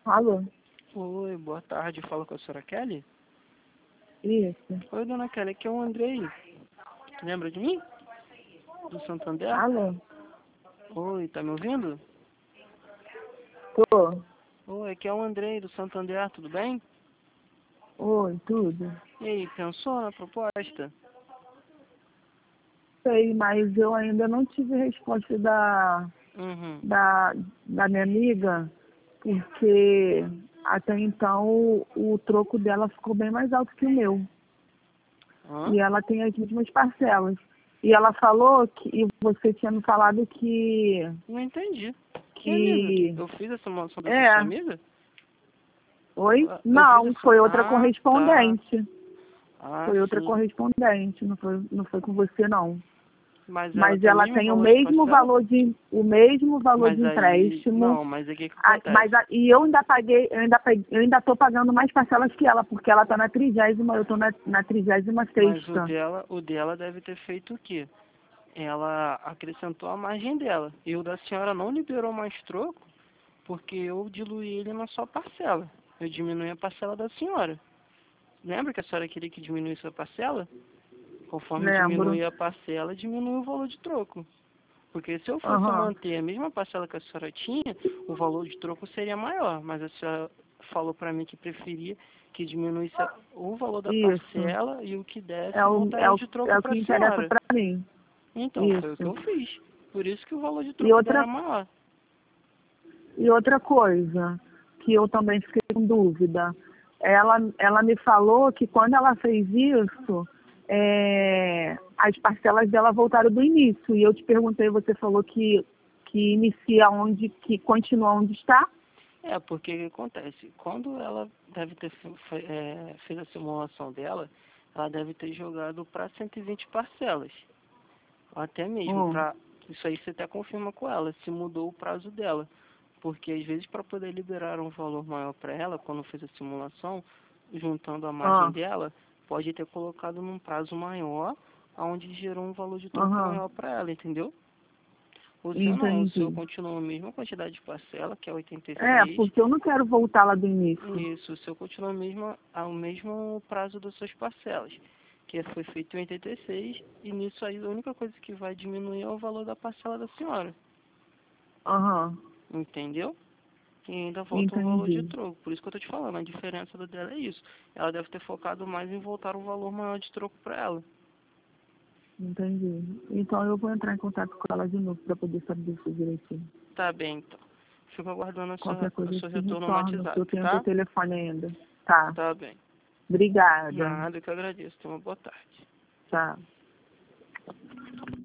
Alô? Oi, boa tarde. Fala com a senhora Kelly? Isso. Oi, dona Kelly, aqui é o Andrei. Lembra de mim? Do Santander? Alô? Oi, tá me ouvindo? Tô. Oi, aqui é o Andrei do Santander, tudo bem? Oi, tudo? E aí, pensou na proposta? Sei, mas eu ainda não tive resposta Uhum. da minha amiga, porque até então o troco dela ficou bem mais alto que o meu. Hã? E ela tem as mesmas parcelas. E ela falou que e você tinha me falado Não entendi. Que amiga? que Eu fiz essa moção dessa sua é, amiga? oi? Eu fiz Não, essa... foi outra Ah, tá. correspondente. Ah, Foi outra sim. correspondente, não foi com você não. Mas ela Mas tem o ela mesmo tem valor de parcela? o mesmo valor de Mas aí... empréstimo. Não, mas aí o que que acontece? E eu ainda paguei, eu ainda estou pagando mais parcelas que ela, porque ela está na 30ª, eu estou na 36ª. Mas o dela deve ter feito o quê? Ela acrescentou a margem dela. E o da senhora não liberou mais troco, porque eu diluí ele na sua parcela. Eu diminui a parcela da senhora. Lembra que a senhora queria que diminuísse a parcela? Conforme Lembro. diminui a parcela, diminui o valor de troco. Porque se eu fosse Aham. manter a mesma parcela que a senhora tinha, o valor de troco seria maior. Mas a senhora falou para mim que preferia que diminuísse o valor da Isso. parcela e o que desse É o, é voltaria o, de é troco o para que a interessa senhora. para mim. Então, foi o que Isso. eu fiz. Por isso que o valor de E troco dela outra, é maior. e outra coisa que eu também fiquei com dúvida. Ela me falou que quando ela fez isso, as parcelas dela voltaram do início. E eu te perguntei, você falou que inicia onde, que continua onde está? É, porque o que acontece? Quando ela deve ter fez a simulação dela, ela deve ter jogado para 120 parcelas. Até mesmo Hum. para... Isso aí você até confirma com ela, se mudou o prazo dela. Porque às vezes para poder liberar um valor maior para ela, quando fez a simulação, juntando a margem Ah, dela, pode ter colocado num prazo maior, onde gerou um valor de troco aham, maior para ela, entendeu? O seu não, o seu entendi. continua a mesma quantidade de parcela, que é É, 86. porque eu não quero voltar lá do início. Isso, o seu continua ao mesmo prazo das suas parcelas, que foi feito em 86, e nisso aí a única coisa que vai diminuir é o valor da parcela da senhora, Aham, entendeu? E ainda volta o valor de entendi, troco, por isso que eu tô te falando, a diferença do dela é isso. Ela deve ter focado mais em voltar um valor maior de troco para ela. entendi. Então eu vou entrar em contato com ela de novo para poder saber isso direitinho. Tá bem, então. Fico aguardando Qualquer o coisa eu seu te retorno no retorno, que WhatsApp, eu tenho teu tá? telefone ainda. Tá. Tá bem. Obrigada. Nada, eu que agradeço. Tenha uma boa tarde. Tchau.